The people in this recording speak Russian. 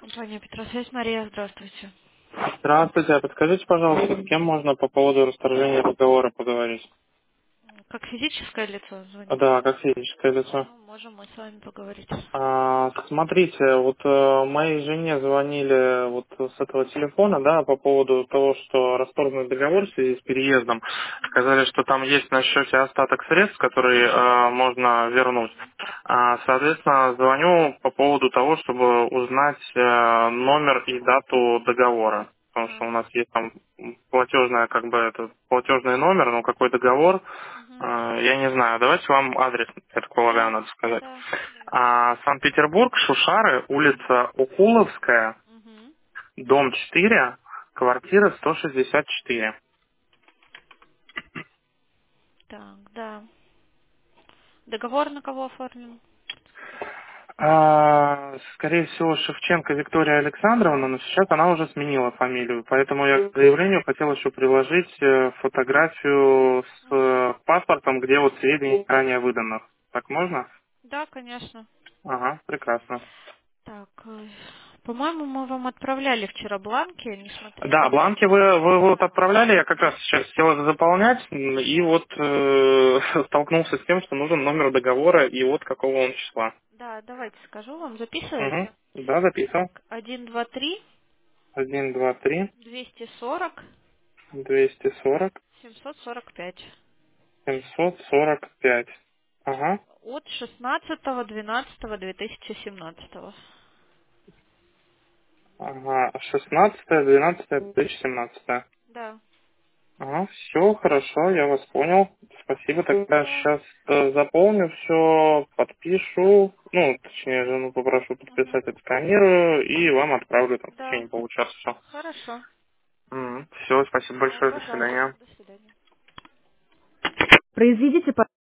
Компания Петросвязь, Мария, здравствуйте. Здравствуйте, а подскажите, пожалуйста, с кем можно по поводу расторжения договора поговорить? Как физическое лицо звоните? Да, как физическое лицо. Ну, можем мы с вами поговорить. Смотрите, вот моей жене звонили вот с этого телефона, да, по поводу того, что расторгнут договор в связи с переездом. Сказали, что там есть на счете остаток средств, которые можно вернуть. Соответственно, звоню по поводу того, чтобы узнать номер и дату договора. Потому что Ага. у нас есть там платежная, как бы это платежный номер, но какой договор, Мгм. я не знаю. Давайте вам адрес, я так полагаю, Да, надо сказать. да, давайте. Санкт-Петербург, Шушары, улица Укуловская, Угу. дом 4, квартира 164. Так, да. Договор на кого оформлен? Скорее всего, Шевченко Виктория Александровна, но сейчас она уже сменила фамилию, поэтому я к заявлению хотел еще приложить фотографию с Угу. паспортом, где вот сведения ранее выданных. Так можно? Да, конечно. Ага, прекрасно. Так, по-моему, мы вам отправляли вчера бланки, не Да, смотрели? бланки вы вот отправляли, я как раз сейчас хотел это заполнять, и вот столкнулся с тем, что нужен номер договора и вот какого он числа. Да, давайте скажу вам, Угу. записываете? Да, записал. Так, 123 Один, два, три, 240 240, 745. 745. Ага, От 16.12.2017. ага, 16-12-2017. Да. Ага, все, хорошо, я вас понял. Спасибо, тогда Да. сейчас заполню все, подпишу, ну, точнее, жену попрошу Мгм. подписать, отсканирую и вам отправлю там в Да. течение получаса все. Хорошо. Все, спасибо Да, большое, до пожалуйста. свидания. До свидания. Произведите